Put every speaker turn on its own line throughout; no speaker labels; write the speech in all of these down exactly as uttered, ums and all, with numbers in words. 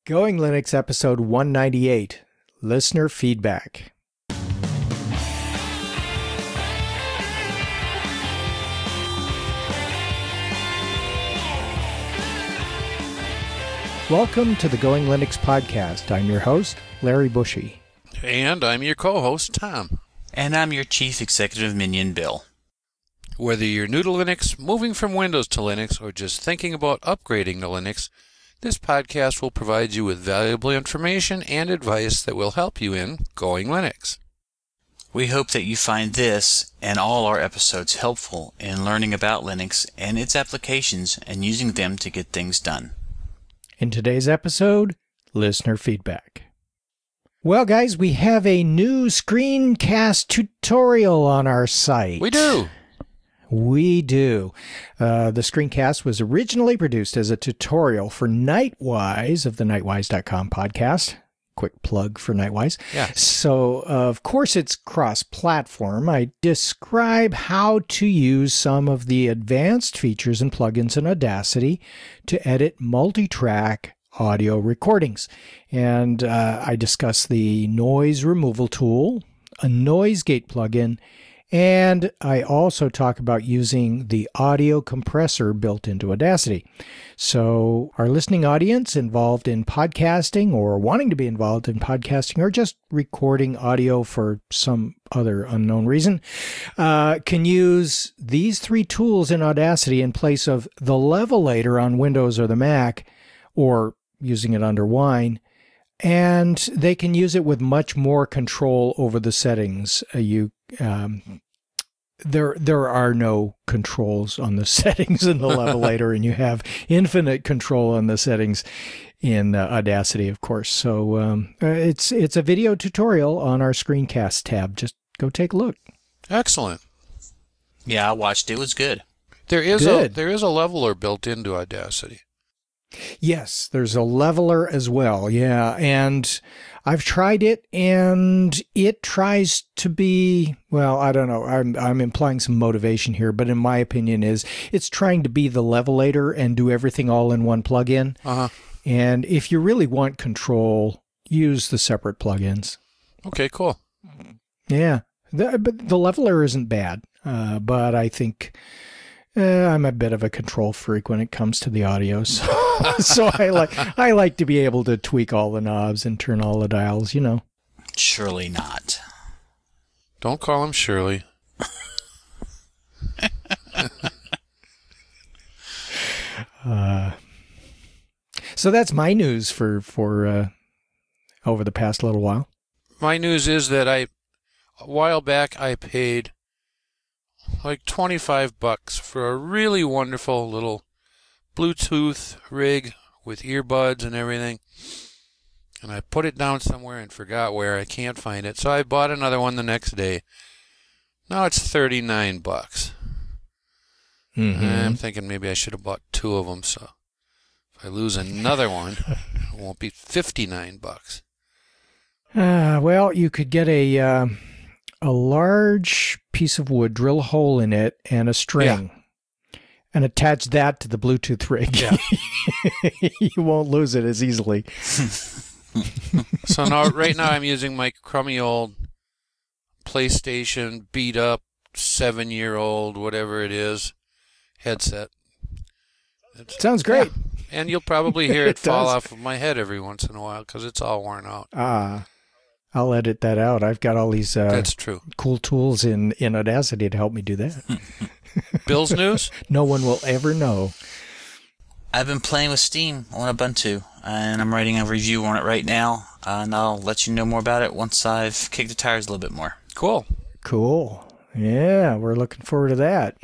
Going Linux episode one ninety-eight, Listener Feedback. Welcome to the Going Linux podcast. I'm your host, Larry Bushy.
And I'm your co-host, Tom.
And I'm your Chief Executive Minion, Bill.
Whether you're new to Linux, moving from Windows to Linux, or just thinking about upgrading to Linux, this podcast will provide you with valuable information and advice that will help you in Going Linux.
We hope that you find this and all our episodes helpful in learning about Linux and its applications and using them to get things done.
In today's episode, listener feedback. Well, guys, we have a new screencast tutorial on our site.
We do.
We do. Uh, the screencast was originally produced as a tutorial for Nightwise of the Nightwise dot com podcast. Quick plug for Nightwise.
Yeah.
So, uh, of course, it's cross-platform. I describe how to use some of the advanced features and plugins in Audacity to edit multi-track audio recordings. And uh, I discuss the noise removal tool, a noise gate plugin, and I also talk about using the audio compressor built into Audacity. So our listening audience involved in podcasting or wanting to be involved in podcasting or just recording audio for some other unknown reason uh, can use these three tools in Audacity in place of the Levelator on Windows or the Mac, or using it under Wine. And they can use it with much more control over the settings. Uh, you, um, there, there are no controls on the settings in the Levelator, and you have infinite control on the settings in uh, Audacity, of course. So um, uh, it's it's a video tutorial on our screencast tab. Just go take a look.
Excellent.
Yeah, I watched it. It was good.
There is
Good.
a there is a leveler built into Audacity.
Yes, there's a leveler as well. Yeah, and I've tried it, and it tries to be, well, I don't know. I'm I'm implying some motivation here, but in my opinion is it's trying to be the Levelator and do everything all in one plugin.
Uh-huh.
And if you really want control, use the separate plugins.
Okay, cool.
Yeah, the, but the leveler isn't bad, uh, but I think Uh, I'm a bit of a control freak when it comes to the audio, so, so I like I like to be able to tweak all the knobs and turn all the dials, you know.
Surely not.
Don't call him Shirley.
uh, so that's my news for for uh, over the past little while.
My news is that I, a while back, I paid like twenty-five bucks for a really wonderful little Bluetooth rig with earbuds and everything. And I put it down somewhere and forgot where. I can't find it. So I bought another one the next day. Now it's thirty-nine bucks.
Mm-hmm.
I'm thinking maybe I should have bought two of them. So if I lose another one, it won't be fifty-nine bucks.
Uh, well, you could get a uh, a large piece of wood, drill a hole in it, and a string, yeah, and attach that to the Bluetooth rig.
Yeah.
You won't lose it as easily.
So now, right now, I'm using my crummy old PlayStation beat up seven-year-old, whatever it is, headset. It's,
Sounds great.
Yeah. And you'll probably hear it,
It
fall
does.
off of my head every once in a while because it's all worn out.
Ah, I'll edit that out. I've got all these uh,
That's true.
cool tools in, in Audacity to help me do that.
Bill's news?
No one will ever know.
I've been playing with Steam on Ubuntu, and I'm writing a review on it right now, and I'll let you know more about it once I've kicked the tires a little bit more.
Cool.
Cool. Yeah, we're looking forward to that.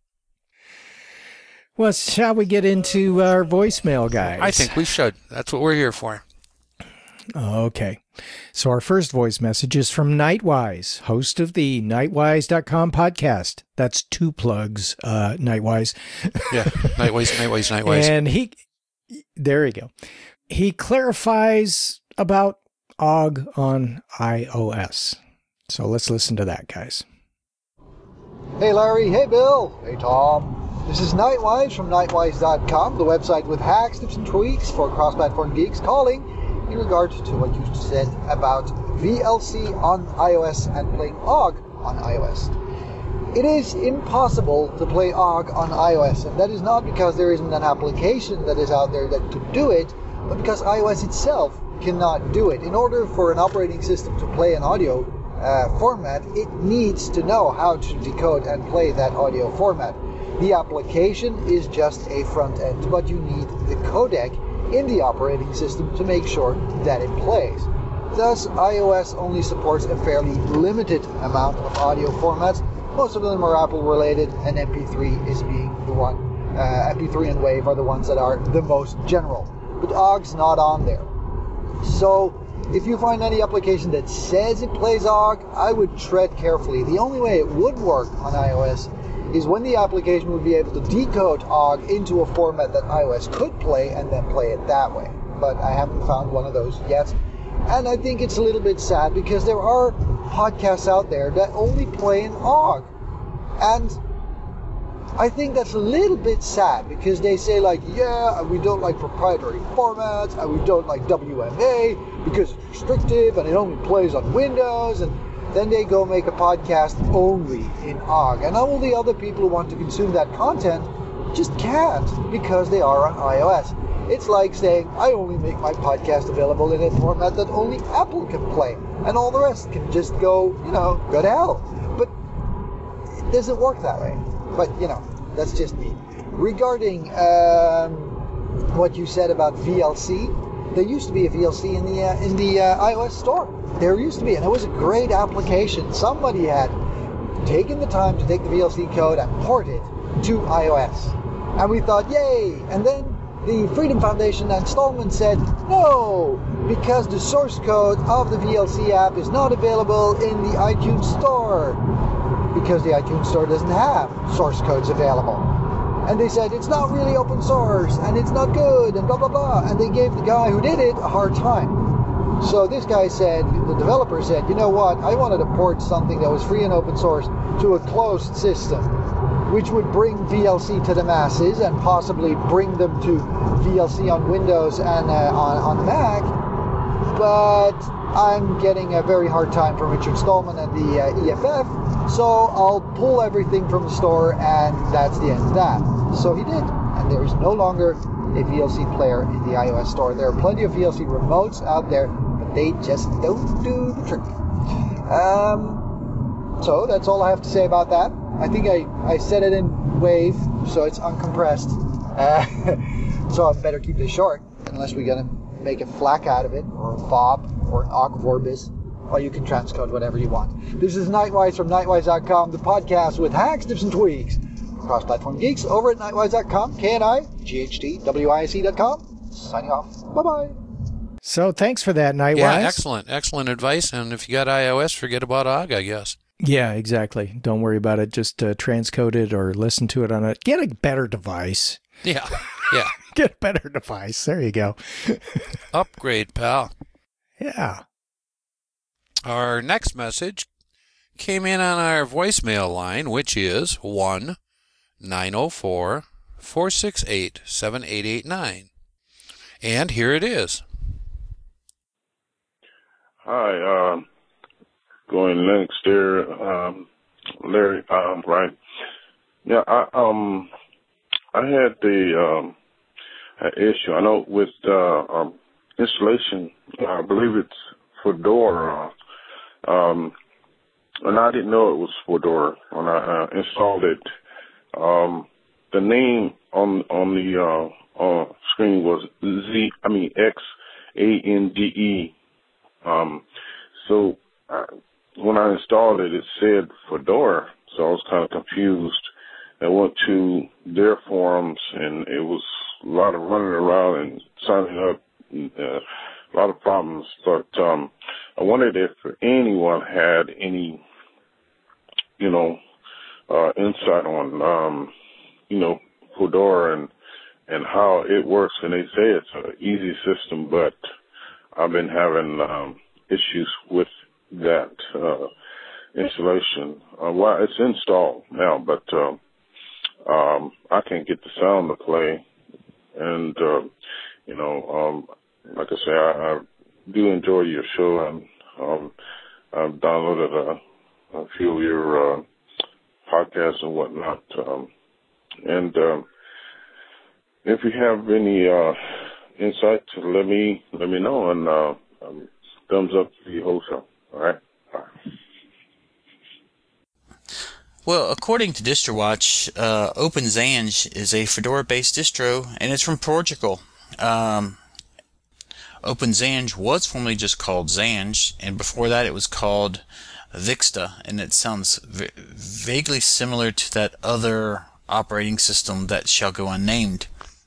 Well, shall we get into our voicemail, guys?
I think we should. That's what we're here for.
Okay. So our first voice message is from Nightwise, host of the Nightwise dot com podcast. That's two plugs, uh, Nightwise.
Yeah, Nightwise, Nightwise, Nightwise.
And he, there you go. He clarifies about O G on iOS. So let's listen to that, guys.
Hey Larry, hey Bill, hey Tom. This is Nightwise from Nightwise dot com, the website with hacks, tips, and tweaks for cross-platform geeks, calling in regard to what you said about V L C on iOS and playing O G on iOS. It is impossible to play O G on iOS, and that is not because there isn't an application that is out there that could do it, but because iOS itself cannot do it. In order for an operating system to play an audio uh, format, it needs to know how to decode and play that audio format. The application is just a front end, but you need the codec in the operating system to make sure that it plays. Thus, iOS only supports a fairly limited amount of audio formats. Most of them are Apple related, and M P three is being the one. Uh, M P three and WAV are the ones that are the most general. But O G's not on there. So, if you find any application that says it plays O G, I would tread carefully. The only way it would work on iOS is when the application would be able to decode O G into a format that iOS could play and then play it that way. But I haven't found one of those yet. And I think it's a little bit sad because there are podcasts out there that only play in O G. And I think that's a little bit sad because they say like, yeah, we don't like proprietary formats and we don't like W M A because it's restrictive and it only plays on Windows, and then they go make a podcast only in O G. And all the other people who want to consume that content just can't because they are on iOS. It's like saying, I only make my podcast available in a format that only Apple can play, and all the rest can just go, you know, go to hell. But it doesn't work that way. But, you know, that's just me. Regarding um, what you said about V L C, there used to be a V L C in the uh, in the uh, iOS store. There used to be, and it was a great application. Somebody had taken the time to take the V L C code and port it to iOS. And we thought, yay! And then the Freedom Foundation and Stallman said, no, because the source code of the V L C app is not available in the iTunes store, because the iTunes store doesn't have source codes available. And they said, it's not really open source, and it's not good, and blah, blah, blah. And they gave the guy who did it a hard time. So this guy said, the developer said, you know what, I wanted to port something that was free and open source to a closed system, which would bring V L C to the masses and possibly bring them to V L C on Windows and uh, on, on Mac. But I'm getting a very hard time from Richard Stallman and the uh, E F F, so I'll pull everything from the store, and that's the end of that. So he did, and there is no longer a V L C player in the iOS store. There are plenty of V L C remotes out there, but they just don't do the trick. Um, so that's all I have to say about that. I think I, I said it in WAV, so it's uncompressed. Uh, so I better keep this short, unless we're going to make a FLAC out of it, or a fob, or an O G Vorbis, or you can transcode whatever you want. This is Nightwise from Nightwise dot com, the podcast with hacks, tips, and tweaks. Cross-platform geeks over at Nightwise dot com, K N I G H T W I C dot com. Signing off. Bye-bye.
So thanks for that, Nightwise.
Yeah, excellent. Excellent advice. And if you got iOS, forget about O G, I guess.
Yeah, exactly. Don't worry about it. Just uh, transcode it or listen to it on a... Get a better device.
Yeah, yeah.
Get a better device. There you go.
Upgrade, pal.
Yeah.
Our next message came in on our voicemail line, which is one nine zero four, four six eight, seven eight eight nine. And here it is.
Hi, um, going Linux there, um, Larry, um, right. Yeah, I, um, I had the, um, an issue. I know with, uh, um, installation, I believe it's Fedora, um, and I didn't know it was Fedora when I uh, installed it. Um, the name on, on the, uh, uh, screen was Z, I mean, X A N D E. Um, so I, when I installed it, it said Fedora, so I was kind of confused. I went to their forums, and it was a lot of running around and signing up, and, uh, a lot of problems. But um, I wondered if anyone had any, you know, uh, insight on, um, you know, Fedora and and how it works. And they say it's an easy system, but I've been having um, issues with that uh, installation. Uh, well, it's installed now, but uh, um, I can't get the sound to play. And, uh, you know, um, like I say, I, I do enjoy your show, and um, I've downloaded a, a few of your uh, podcasts and whatnot. Um, and um, if you have any uh, insight, let me let me know, and uh, um, thumbs up for the whole show. All right. Bye.
Well, according to DistroWatch, uh, OpenZange is a Fedora-based distro, and it's from Portugal. Um, OpenZange was formerly just called Zange, and before that it was called Vixta, and it sounds v- vaguely similar to that other operating system that shall go unnamed.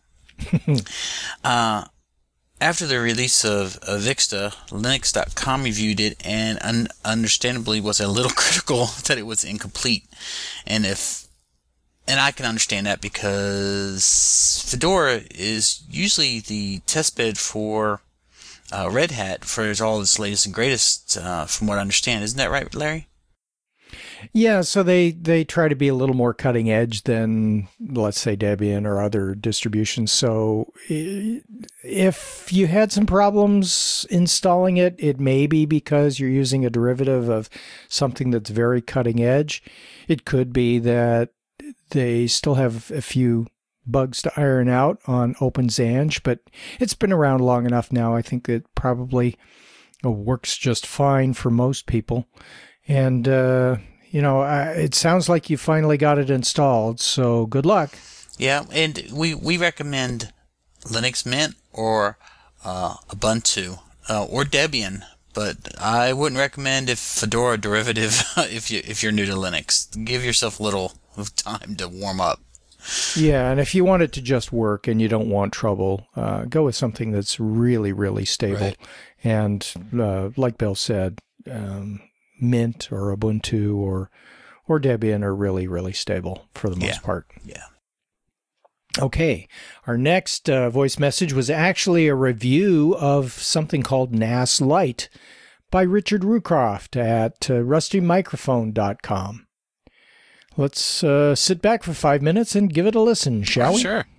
uh, After the release of, of Vixta, Linux dot com reviewed it and un- understandably was a little critical that it was incomplete. And if, and I can understand that because Fedora is usually the testbed for uh, Red Hat for all its latest and greatest, uh, from what I understand. Isn't that right, Larry?
Yeah, so they, they try to be a little more cutting edge than, let's say, Debian or other distributions. So if you had some problems installing it, it may be because you're using a derivative of something that's very cutting edge. It could be that they still have a few bugs to iron out on OpenZange, but it's been around long enough now. I think it probably works just fine for most people. And, uh, you know, uh, it sounds like you finally got it installed, so good luck.
Yeah, and we, we recommend Linux Mint or uh, Ubuntu uh, or Debian, but I wouldn't recommend if Fedora derivative if you if you're new to Linux. Give yourself a little time to warm up.
Yeah, and if you want it to just work and you don't want trouble, uh, go with something that's really, really stable.
Right.
And uh, like Bill said, um, Mint or Ubuntu or or Debian are really, really stable for the most
Yeah.
part.
Yeah.
Okay, our next uh, voice message was actually a review of something called N A S Lite by Richard Rucroft at uh, rusty microphone dot com. Let's uh, sit back for five minutes and give it a listen, shall we?
Sure.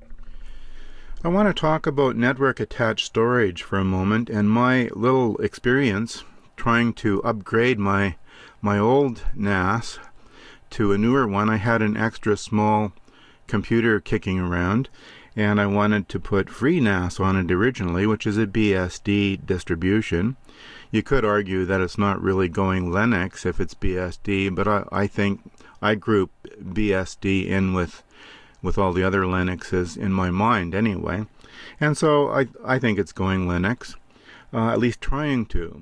I want to talk about network-attached storage for a moment and my little experience trying to upgrade my my old N A S to a newer one. I had an extra small computer kicking around, and I wanted to put FreeNAS on it originally, which is a B S D distribution. You could argue that it's not really going Linux if it's B S D, but I, I think I group B S D in with with all the other Linuxes in my mind anyway. And so I, I think it's going Linux, uh, at least trying to.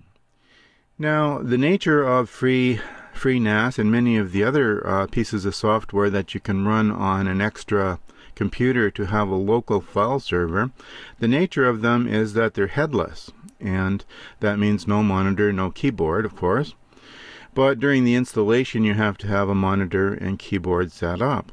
Now, the nature of free FreeNAS and many of the other uh, pieces of software that you can run on an extra computer to have a local file server, the nature of them is that they're headless, and that means no monitor, no keyboard, of course. But during the installation, you have to have a monitor and keyboard set up.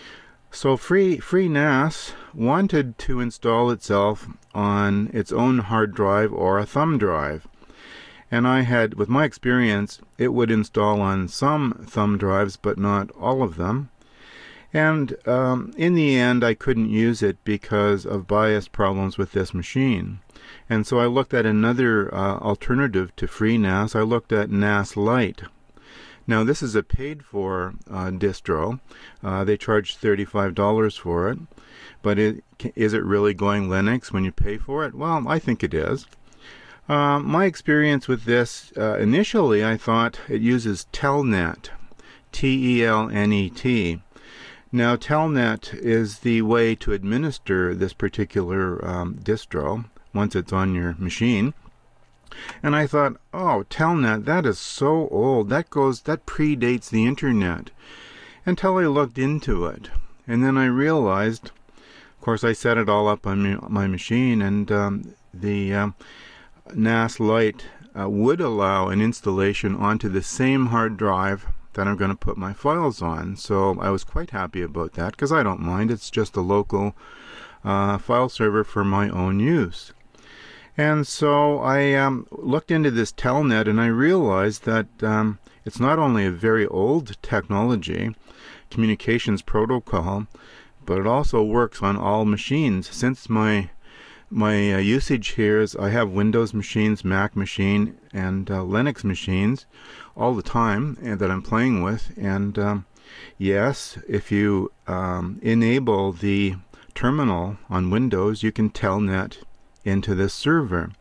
So Free FreeNAS wanted to install itself on its own hard drive or a thumb drive. And I had, with my experience, it would install on some thumb drives, but not all of them. And um, in the end, I couldn't use it because of BIOS problems with this machine. And so I looked at another uh, alternative to FreeNAS. I looked at N A S Lite. Now, this is a paid-for uh, distro. Uh, they charge thirty-five dollars for it. But it, is it really going Linux when you pay for it? Well, I think it is. Uh, my experience with this, uh, initially I thought it uses Telnet, T E L N E T. Now, Telnet is the way to administer this particular um, distro once it's on your machine. And I thought, oh, Telnet, that is so old. That goes, that predates the internet. Until I looked into it. And then I realized, of course, I set it all up on my machine, and um, the um, N A S Lite uh, would allow an installation onto the same hard drive that I'm going to put my files on. So I was quite happy about that, because I don't mind. It's just a local uh, file server for my own use. And so I um, looked into this Telnet, and I realized that um, it's not only a very old technology. communications protocol, but it also works on all machines. Since my my uh, usage here is I have Windows machines, Mac machine, and uh, Linux machines all the time, and that I'm playing with. And um, yes, if you um, enable the terminal on Windows, you can telnet into this server.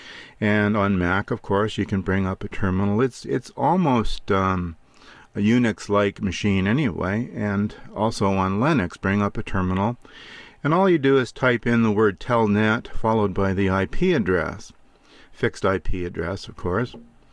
And on Mac, of course, you can bring up a terminal. It's it's almost um, a Unix-like machine anyway. And also on Linux, bring up a terminal. And all you do is type in the word telnet followed by the I P address, fixed I P address, of course.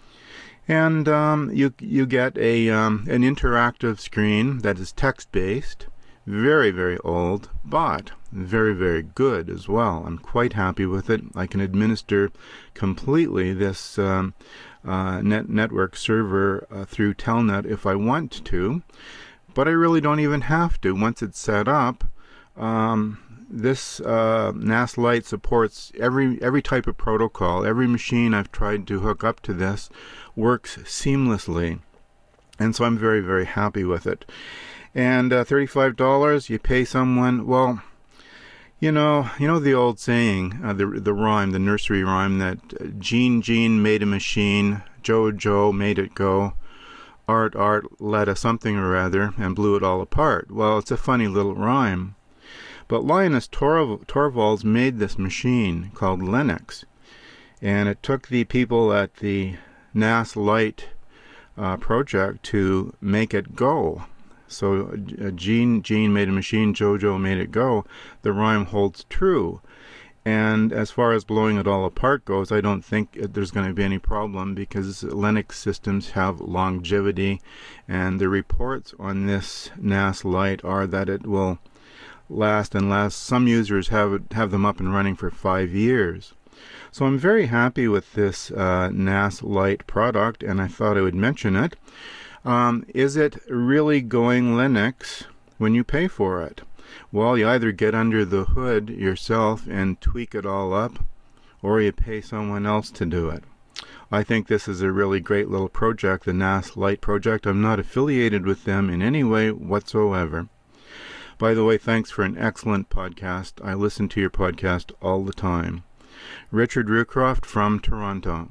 And um, you you get a um, an interactive screen that is text-based, very, very old, but very, very good as well. I'm quite happy with it. I can administer completely this um, uh, net network server uh, through Telnet if I want to, but I really don't even have to. Once it's set up, um, this uh, N A S Lite supports every every type of protocol. Every machine I've tried to hook up to this works seamlessly, and so I'm very, very happy with it. And uh, thirty-five dollars, you pay someone, well, you know, you know the old saying, uh, the the rhyme, the nursery rhyme that uh, Gene Gene made a machine, Joe Joe made it go, Art Art led a something or other and blew it all apart. Well, it's a funny little rhyme. But Linus Torv- Torvalds made this machine called Linux, and it took the people at the N A S Lite uh, project to make it go. So uh, Gene Gene made a machine, Jojo made it go. The rhyme holds true. And as far as blowing it all apart goes, I don't think there's going to be any problem because Linux systems have longevity, and the reports on this N A S Lite are that it will last and last. Some users have it, have them up and running for five years. So I'm very happy with this uh, N A S Lite product, and I thought I would mention it. Um, is it really going Linux when you pay for it? Well, you either get under the hood yourself and tweak it all up, or you pay someone else to do it. I think this is a really great little project, the N A S Lite project. I'm not affiliated with them in any way whatsoever. By the way, thanks for an excellent podcast. I listen to your podcast all the time. Richard Rucroft from Toronto.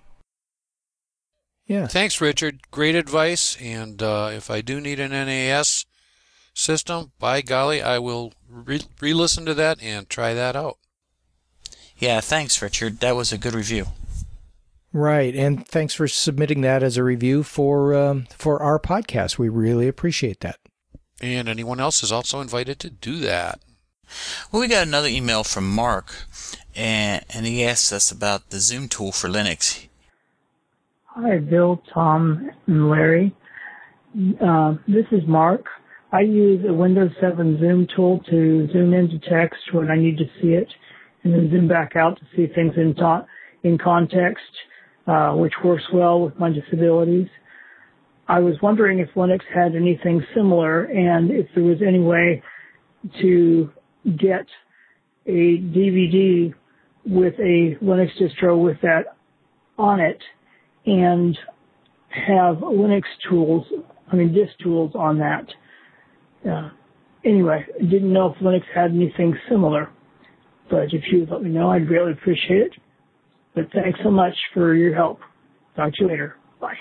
Yeah.
Thanks, Richard. Great advice. And uh, if I do need an N A S system, by golly, I will re- re-listen to that and try that out.
Yeah, thanks, Richard. That was a good review.
Right, and thanks for submitting that as a review for um, for our podcast. We really appreciate that.
And anyone else is also invited to do that.
Well, we got another email from Mark, and, and he asked us about the Zoom tool for Linux.
Hi, Bill, Tom, and Larry. Uh, this is Mark. I use a Windows seven Zoom tool to zoom into text when I need to see it, and then zoom back out to see things in, ta- in context, uh, which works well with my disabilities. I was wondering if Linux had anything similar, and if there was any way to get a D V D with a Linux distro with that on it, and have Linux tools, I mean disk tools on that. Uh, anyway, I didn't know if Linux had anything similar, but if you would let me know, I'd greatly appreciate it. But thanks so much for your help. Talk to you later. Bye.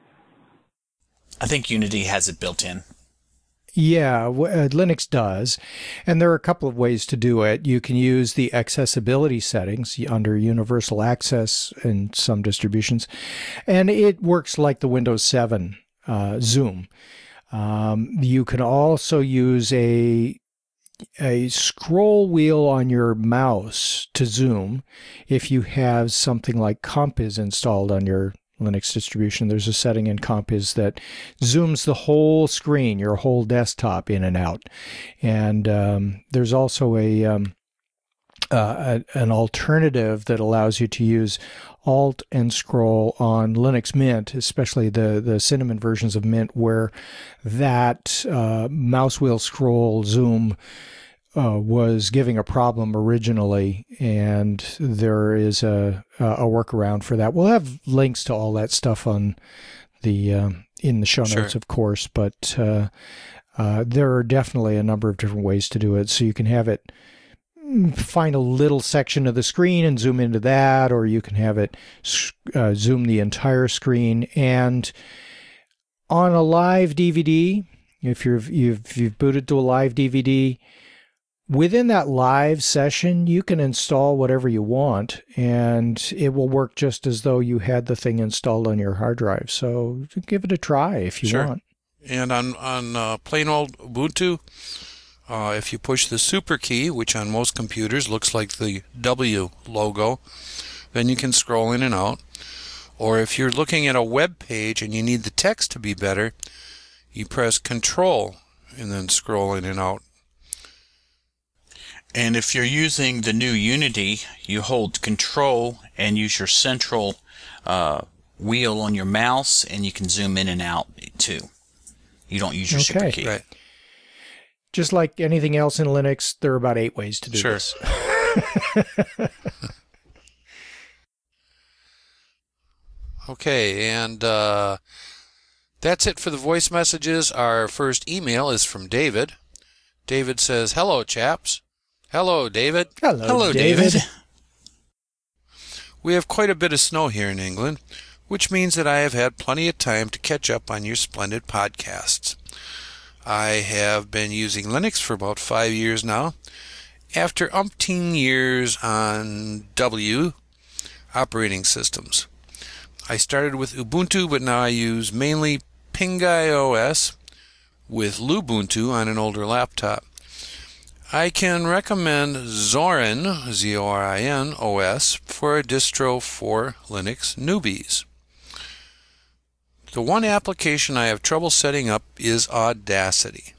I think Unity has it built in.
Yeah, w- uh, Linux does. And there are a couple of ways to do it. You can use the accessibility settings under Universal Access in some distributions, and it works like the Windows seven uh, Zoom. Um, you can also use a a scroll wheel on your mouse to zoom if you have something like Compiz installed on your Linux distribution. There's a setting in Compiz that zooms the whole screen, your whole desktop in and out. And um, there's also a, um, uh, a an alternative that allows you to use Alt and Scroll on Linux Mint, especially the, the Cinnamon versions of Mint, where that uh, mouse wheel scroll zoom Uh, was giving a problem originally, and there is a a workaround for that. We'll have links to all that stuff on the um, in the show notes,
Sure.
of course. But uh, Uh, there are definitely a number of different ways to do it. So you can have it find a little section of the screen and zoom into that, or you can have it uh, zoom the entire screen. And on a live D V D, if you're you've you've booted to a live D V D, within that live session, you can install whatever you want, and it will work just as though you had the thing installed on your hard drive. So give it a try if you
Sure.
want.
And on on uh, plain old Ubuntu, uh, if you push the super key, which on most computers looks like the W logo, then you can scroll in and out. Or if you're looking at a web page and you need the text to be better, you press Control and then scroll in and out.
And if you're using the new Unity, you hold Control and use your central uh, wheel on your mouse, and you can zoom in and out too. You don't use your
Okay.
super key.
Right.
Just like anything else in Linux, there are about eight ways to do
Sure.
this.
Okay, and uh, that's it for the voice messages. Our first email is from David. David says, "Hello, chaps." Hello, David.
Hello,
Hello,
David.
David.
We have quite a bit of snow here in England, which means that I have had plenty of time to catch up on your splendid podcasts. I have been using Linux for about five years now, after umpteen years on W operating systems. I started with Ubuntu, but now I use mainly Pingai O S with Lubuntu on an older laptop. I can recommend Zorin, Z O R I N, O S for a distro for Linux newbies. The one application I have trouble setting up is Audacity.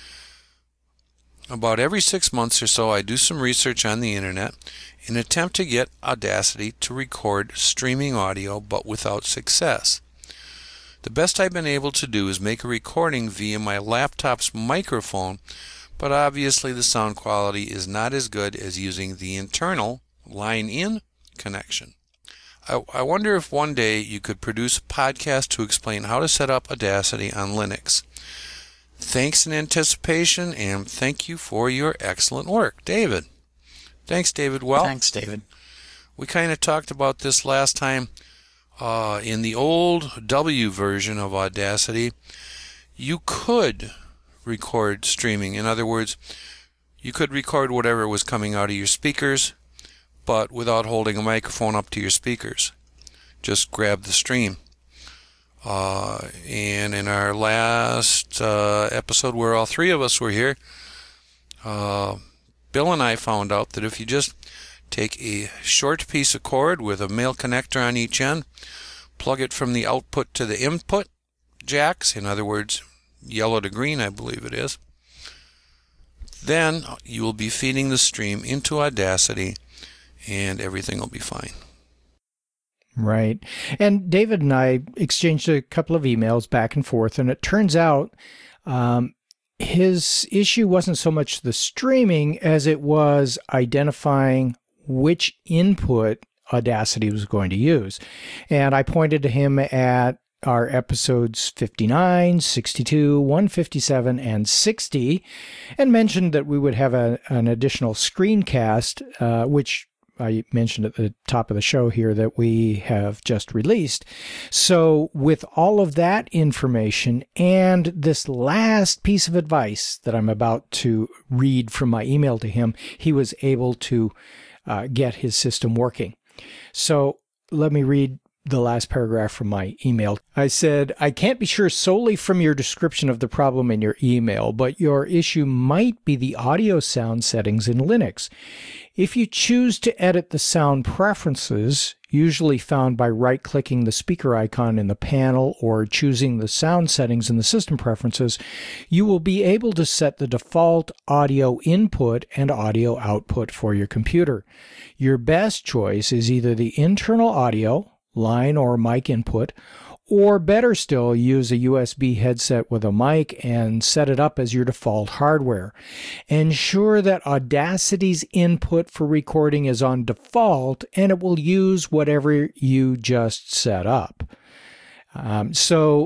About every six months or so, I do some research on the internet in an attempt to get Audacity to record streaming audio, but without success. The best I've been able to do is make a recording via my laptop's microphone, but obviously the sound quality is not as good as using the internal line-in connection. I, I wonder if one day you could produce a podcast to explain how to set up Audacity on Linux. Thanks in anticipation, and thank you for your excellent work, David. Thanks, David. Well,
Thanks, David.
we kind of talked about this last time. Uh, in the old W version of Audacity, you could record streaming. In other words, you could record whatever was coming out of your speakers, but without holding a microphone up to your speakers. Just grab the stream. Uh, and in our last uh, episode where all three of us were here, uh, Bill and I found out that if you just take a short piece of cord with a male connector on each end, plug it from the output to the input jacks, in other words, yellow to green, I believe it is, then you will be feeding the stream into Audacity and everything will be fine.
Right. And David and I exchanged a couple of emails back and forth, and it turns out um, his issue wasn't so much the streaming as it was identifying which input Audacity was going to use. And I pointed to him at our episodes fifty-nine, sixty-two, one fifty-seven, and sixty, and mentioned that we would have a, an additional screencast, uh, which I mentioned at the top of the show here that we have just released. So with all of that information and this last piece of advice that I'm about to read from my email to him, he was able to uh, get his system working. So let me read the last paragraph from my email. I said, I can't be sure solely from your description of the problem in your email, but your issue might be the audio sound settings in Linux. If you choose to edit the sound preferences, usually found by right-clicking the speaker icon in the panel or choosing the sound settings in the system preferences, you will be able to set the default audio input and audio output for your computer. Your best choice is either the internal audio, line or mic input, or better still, use a U S B headset with a mic and set it up as your default hardware. Ensure that Audacity's input for recording is on default and it will use whatever you just set up. Um, so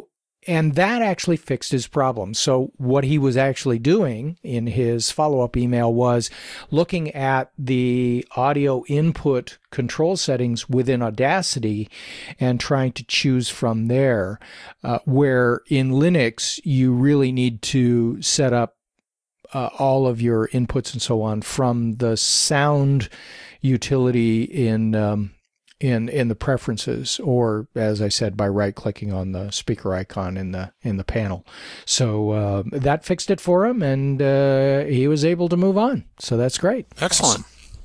and that actually fixed his problem. So what he was actually doing in his follow-up email was looking at the audio input control settings within Audacity and trying to choose from there, uh, where in Linux you really need to set up uh, all of your inputs and so on from the sound utility in um, in in the preferences, or as I said, by right-clicking on the speaker icon in the in the panel. So uh, that fixed it for him, and uh, he was able to move on. So that's great.
Excellent.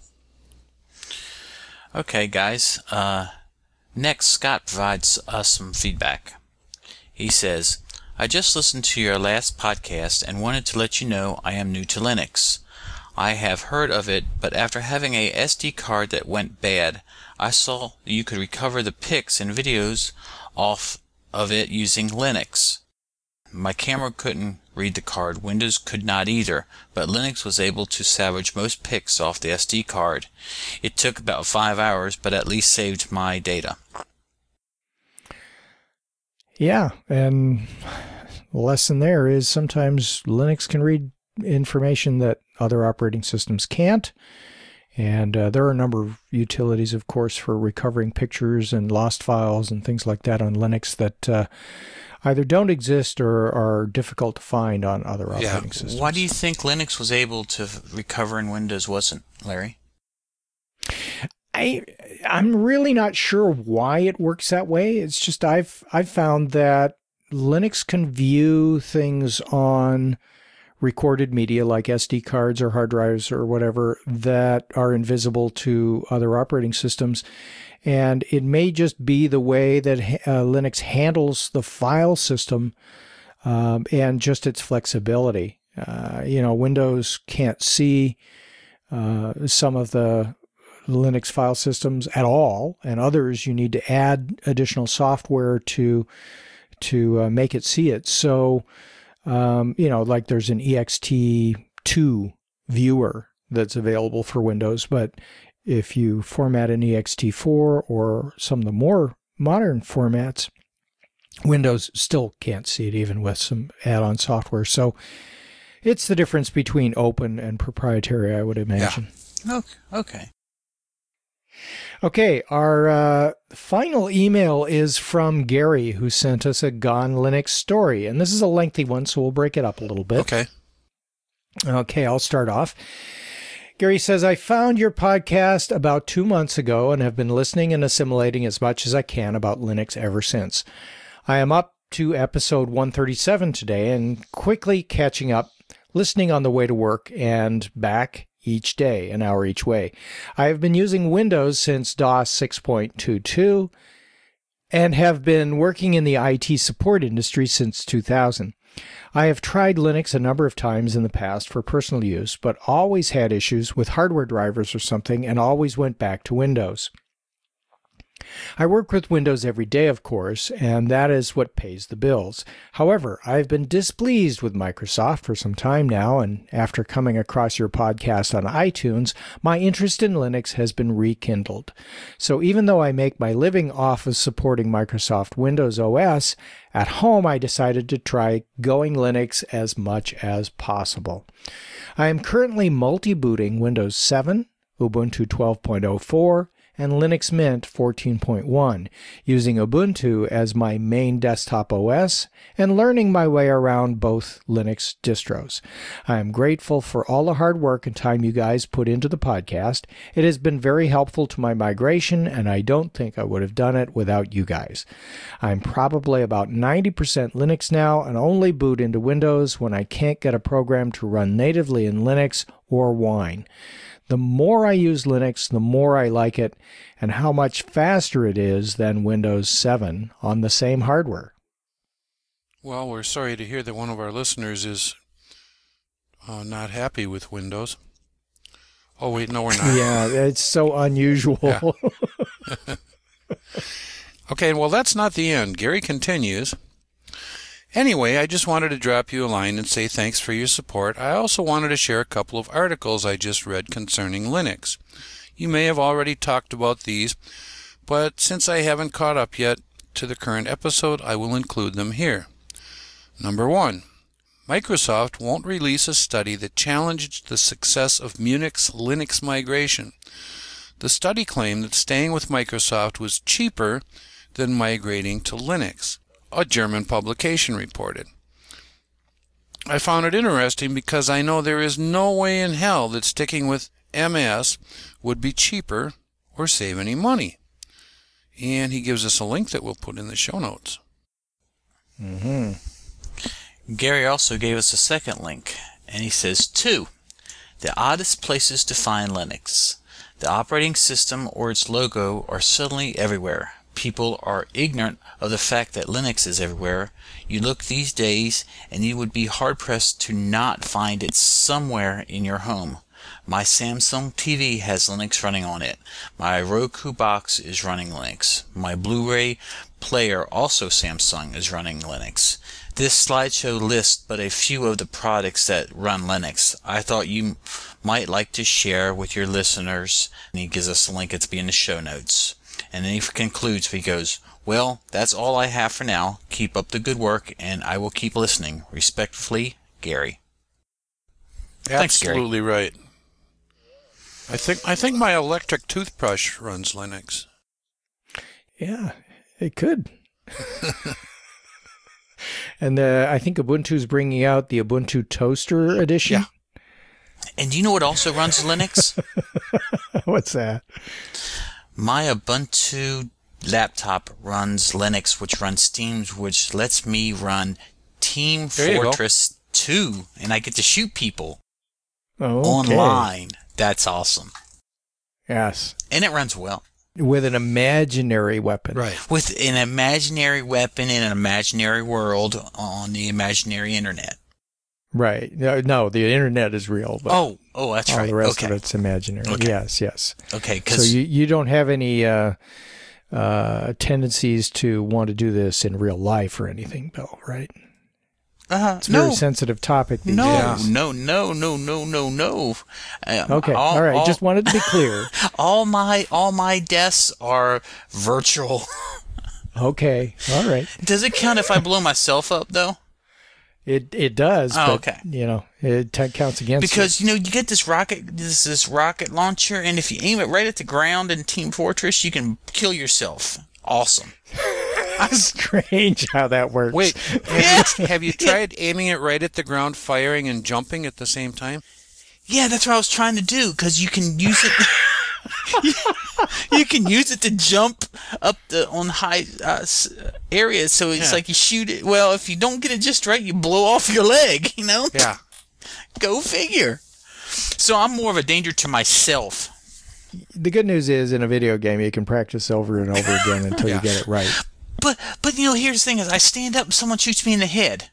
Okay, guys. Uh, next, Scott provides us some feedback. He says, I just listened to your last podcast and wanted to let you know I am new to Linux. I have heard of it, but after having a S D card that went bad, I saw you could recover the pics and videos off of it using Linux. My camera couldn't read the card, Windows could not either, but Linux was able to salvage most pics off the S D card. It took about five hours, but at least saved my data.
Yeah, and the lesson there is sometimes Linux can read information that other operating systems can't. And uh, there are a number of utilities, of course, for recovering pictures and lost files and things like that on Linux that uh, either don't exist or are difficult to find on other operating
yeah.
systems.
Why do you think Linux was able to recover and Windows wasn't, Larry?
I I'm really not sure why it works that way. It's just I've I've found that Linux can view things on recorded media like S D cards or hard drives or whatever that are invisible to other operating systems. And it may just be the way that uh, Linux handles the file system um, and just its flexibility. Uh, you know, Windows can't see uh, some of the Linux file systems at all, and others you need to add additional software to to uh, make it see it. So Um, you know, like there's an E X T two viewer that's available for Windows, but if you format an E X T four or some of the more modern formats, Windows still can't see it even with some add-on software. So it's the difference between open and proprietary, I would imagine.
Yeah. Okay.
Okay, our uh, final email is from Gary, who sent us a Gone Linux story. And this is a lengthy one, so we'll break it up a little bit.
Okay.
Okay, I'll start off. Gary says, I found your podcast about two months ago and have been listening and assimilating as much as I can about Linux ever since. I am up to episode one thirty-seven today and quickly catching up, listening on the way to work and back each day, an hour each way. I have been using Windows since DOS six point two two and have been working in the I T support industry since two thousand. I have tried Linux a number of times in the past for personal use, but always had issues with hardware drivers or something and always went back to Windows. I work with Windows every day, of course, and that is what pays the bills. However, I've been displeased with Microsoft for some time now, and after coming across your podcast on iTunes, my interest in Linux has been rekindled. So even though I make my living off of supporting Microsoft Windows O S, at home I decided to try going Linux as much as possible. I am currently multi-booting Windows seven, Ubuntu twelve point oh four, and Linux Mint fourteen point one, using Ubuntu as my main desktop O S and learning my way around both Linux distros. I am grateful for all the hard work and time you guys put into the podcast. It has been very helpful to my migration, and I don't think I would have done it without you guys. I'm probably about ninety percent Linux now and only boot into Windows when I can't get a program to run natively in Linux or Wine. The more I use Linux, the more I like it, and how much faster it is than Windows seven on the same hardware.
Well, we're sorry to hear that one of our listeners is uh, not happy with Windows. Oh, wait, no, we're not.
Yeah, it's so unusual.
Yeah. Okay, well, that's not the end. Gary continues. Anyway, I just wanted to drop you a line and say thanks for your support. I also wanted to share a couple of articles I just read concerning Linux. You may have already talked about these, but since I haven't caught up yet to the current episode, I will include them here. Number one, Microsoft won't release a study that challenged the success of Munich's Linux migration. The study claimed that staying with Microsoft was cheaper than migrating to Linux, a German publication reported. I found it interesting because I know there is no way in hell that sticking with M S would be cheaper or save any money. And he gives us a link that we'll put in the show notes.
Mm-hmm.
Gary also gave us a second link, and he says, two, the oddest places to find Linux. The operating system or its logo are suddenly everywhere. People are ignorant of the fact that Linux is everywhere. You look these days, and you would be hard-pressed to not find it somewhere in your home. My Samsung T V has Linux running on it. My Roku box is running Linux. My Blu-ray player, also Samsung, is running Linux. This slideshow lists but a few of the products that run Linux. I thought you might like to share with your listeners. And he gives us a link. It's be in the show notes. And then he concludes. He goes, well, that's all I have for now. Keep up the good work, and I will keep listening. Respectfully, Gary. Thanks, Gary.
Absolutely right. I think I think my electric toothbrush runs Linux.
Yeah, it could. And uh, I think Ubuntu's bringing out the Ubuntu Toaster edition.
Yeah.
And do you know what also runs Linux?
What's that?
My Ubuntu laptop runs Linux, which runs Steam, which lets me run Team Fortress two, and I get to shoot people
okay.
online. That's awesome.
Yes.
And it runs well.
With an imaginary weapon.
Right.
With an imaginary weapon in an imaginary world on the imaginary internet.
Right. No, no the internet is real. But
oh, oh, that's
all
right.
The rest
okay.
of it's imaginary.
Okay.
Yes, yes.
Okay.
So you, you don't have any uh, uh, tendencies to want to do this in real life or anything, Bill, right?
Uh,
It's a
no.
very sensitive topic these
no,
days.
no, no, no, no, no, no. Uh,
Okay.
all,
all right.
All,
Just wanted to be clear.
all my all my deaths are virtual.
Okay. All right.
Does it count if I blow myself up though?
It it does.
Oh,
but,
okay.
You know, it t- counts against
because
you.
you know you get this rocket this this rocket launcher, and if you aim it right at the ground in Team Fortress, you can kill yourself. Awesome.
Strange how that works.
Wait, have you, have you tried aiming it right at the ground, firing and jumping at the same time?
Yeah, that's what I was trying to do, because you can use it. You can use it to jump up the on high uh, areas, so it's
Yeah.
like you shoot it. Well, if you don't get it just right, you blow off your leg. You know?
Yeah.
Go figure. So I'm more of a danger to myself.
The good news is, in a video game, you can practice over and over again until
Yeah.
you get it right.
But but you know, here's the thing: is I stand up and someone shoots me in the head.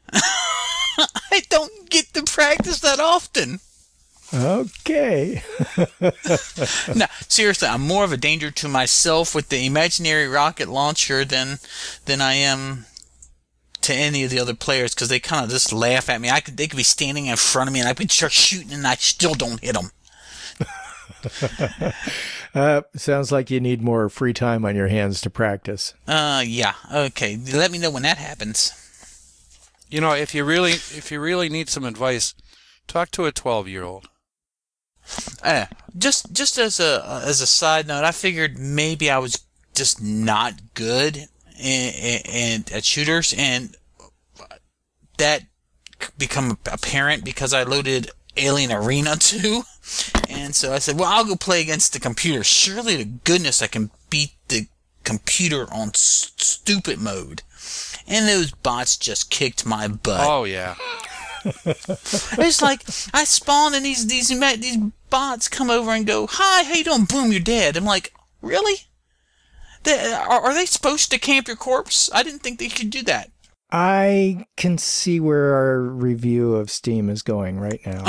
I don't get to practice that often.
Okay.
No, seriously, I'm more of a danger to myself with the imaginary rocket launcher than than I am to any of the other players, because they kind of just laugh at me. I could they could be standing in front of me and I could start shooting and I still don't hit them.
uh, sounds like you need more free time on your hands to practice.
Uh, yeah. Okay, let me know when that happens.
You know, if you really if you really need some advice, talk to a twelve-year-old.
Uh, just just as a as a side note, I figured maybe I was just not good in, in, in at shooters, and that become apparent because I loaded Alien Arena two, and so I said, well, I'll go play against the computer. Surely to goodness I can beat the computer on s- stupid mode. And those bots just kicked my butt.
Oh yeah.
It's like I spawn and these these these bots come over and go, "Hi, how you doing?" Boom, you're dead. I'm like, really? They, are, are they supposed to camp your corpse? I didn't think they could do that.
I can see where our review of Steam is going right now.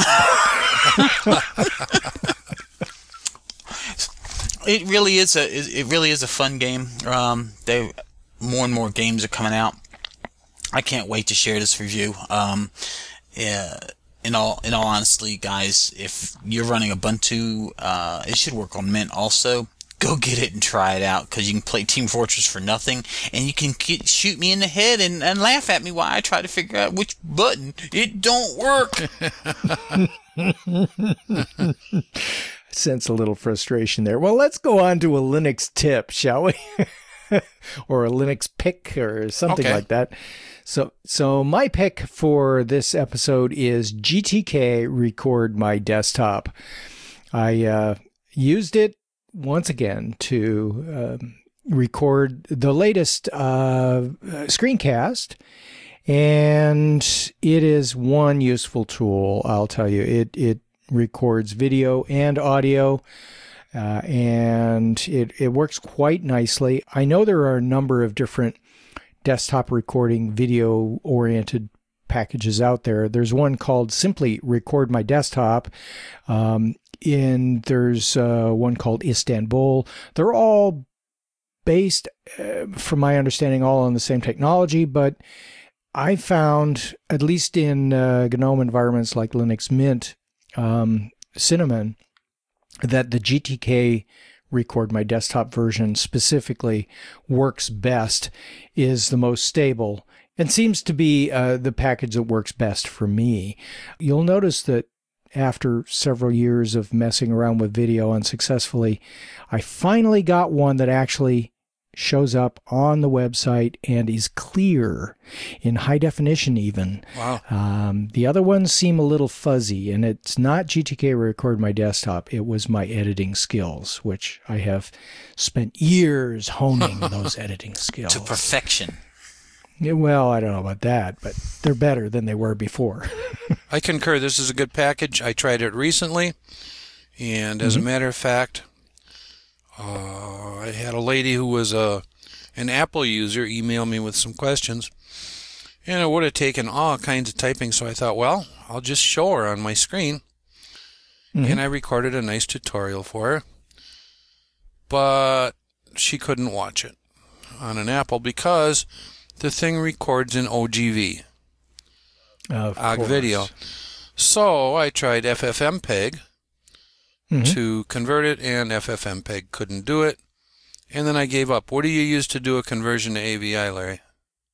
It really is a it really is a fun game. Um, they more and more games are coming out. I can't wait to share this review. Um, yeah, in all in all honesty, guys, if you're running Ubuntu, uh, it should work on Mint also. go get it and try it out, because you can play Team Fortress for nothing, and you can get, shoot me in the head and, and laugh at me while I try to figure out which button. It don't work.
I sense a little frustration there. Well, let's go on to a Linux tip, shall we? Or a Linux pick or something
Okay.
like that. So, so my pick for this episode is G T K Record My Desktop. I uh, used it once again to um, record the latest uh, screencast, and it is one useful tool, I'll tell you. It it records video and audio, uh, and it, it works quite nicely. I know there are a number of different desktop recording video-oriented packages out there. There's one called simply Record My Desktop. Um, in there's uh, one called Istanbul. They're all based, uh, from my understanding, all on the same technology, but I found, at least in uh, GNOME environments like Linux Mint, um, Cinnamon, that the G T K Record My Desktop version specifically works best, is the most stable, and seems to be uh, the package that works best for me. You'll notice that after several years of messing around with video unsuccessfully, I finally got one that actually shows up on the website and is clear in high definition even.
Wow.
Um, the other ones seem a little fuzzy, and it's not G T K Record My Desktop. It was my editing skills, which I have spent years honing those editing skills.
To perfection.
Yeah, well, I don't know about that, but they're better than they were before.
I concur. This is a good package. I tried it recently, and as
Mm-hmm.
a matter of fact, uh, I had a lady who was a an Apple user email me with some questions, and it would have taken all kinds of typing. So I thought, well, I'll just show her on my screen,
Mhm.
and I recorded a nice tutorial for her. But she couldn't watch it on an Apple because the thing records in O G V.
Of
Og
course.
Video. So I tried F F M P E G
Mhm.
to convert it, and F F M P E G couldn't do it. And then I gave up. What do you use to do a conversion to A V I, Larry?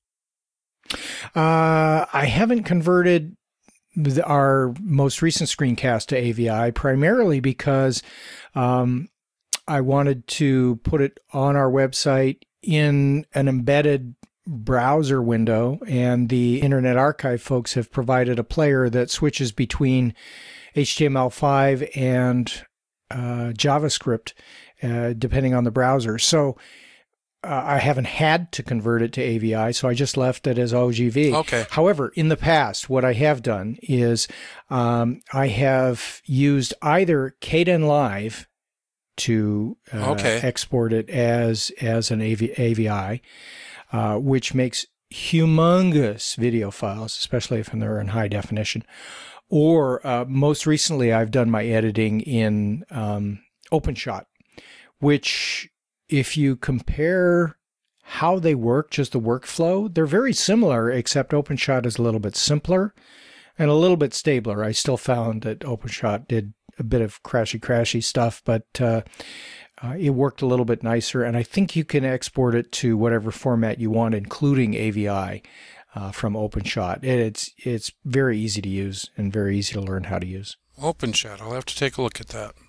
Uh, I haven't converted the, our most recent screencast to A V I, primarily because um, I wanted to put it on our website in an embedded browser window, and the Internet Archive folks have provided a player that switches between H T M L five and uh, JavaScript, uh, depending on the browser. So uh, I haven't had to convert it to A V I, so I just left it as O G V.
Okay.
However, in the past, what I have done is um, I have used either Kdenlive to uh,
Okay.
export it as as an A V, A V I, uh, which makes humongous video files, especially if they're in high definition. Or uh, most recently, I've done my editing in um, OpenShot, which, if you compare how they work, just the workflow, they're very similar, except OpenShot is a little bit simpler and a little bit stabler. I still found that OpenShot did a bit of crashy, crashy stuff, but uh, uh, it worked a little bit nicer. And I think you can export it to whatever format you want, including A V I. Uh, from OpenShot. It's it's very easy to use and very easy to learn how to use.
OpenShot. I'll have to take a look at that.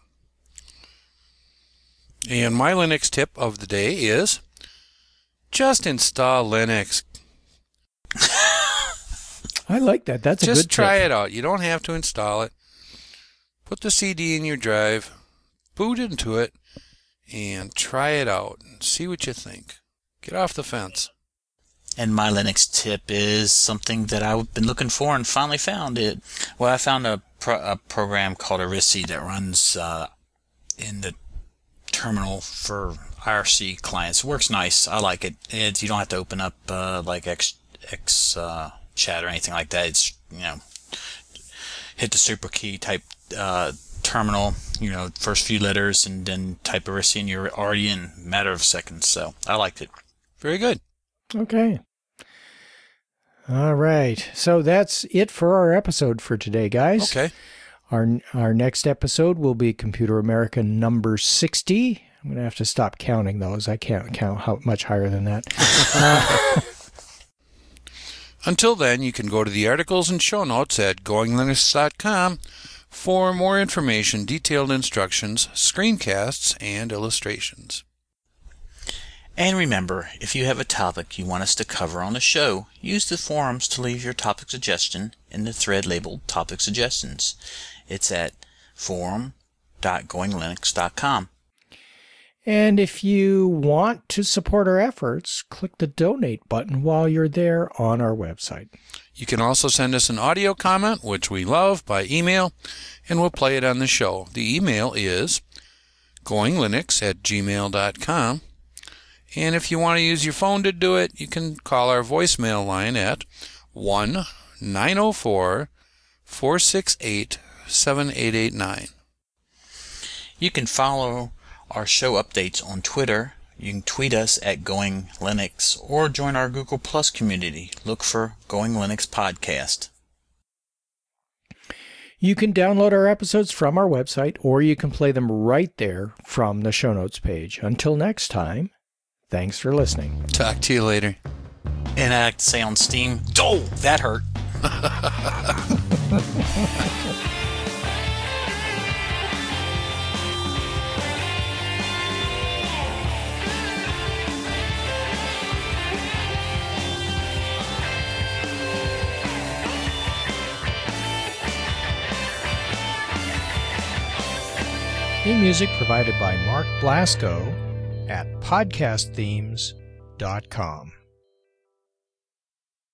And my Linux tip of the day is just install Linux.
I like that. That's a good
Just try
tip.
it out. You don't have to install it. Put the C D in your drive, boot into it, and try it out and see what you think. Get off the fence.
And my Linux tip is something that I've been looking for and finally found it. Well, I found a, pro- a program called Arisi that runs uh, in the terminal for I R C clients. It works nice. I like it. It's, you don't have to open up uh, like X, X uh, chat or anything like that. It's, you know, hit the super key, type uh, terminal, you know, first few letters, and then type Arisi, and you're already in a matter of seconds. So I liked it.
Very good.
Okay. All right. So that's it for our episode for today, guys.
Okay.
Our our next episode will be Computer America number sixty. I'm going to have to stop counting those. I can't count how much higher than that. Uh,
Until then, you can go to the articles and show notes at going linux dot com for more information, detailed instructions, screencasts, and illustrations.
And remember, if you have a topic you want us to cover on the show, use the forums to leave your topic suggestion in the thread labeled Topic Suggestions. It's at forum dot going linux dot com.
And if you want to support our efforts, click the donate button while you're there on our website.
You can also send us an audio comment, which we love, by email, and we'll play it on the show. The email is going linux at gmail dot com. And if you want to use your phone to do it, you can call our voicemail line at one nine zero four, four six eight, seven eight eight nine.
You can follow our show updates on Twitter. You can tweet us at Going Linux or join our Google Plus community. Look for Going Linux Podcast.
You can download our episodes from our website, or you can play them right there from the show notes page. Until next time, thanks for listening.
Talk to you later.
And I like to say on Steam, oh, that hurt.
Theme music provided by Mark Blasco at podcast themes dot com.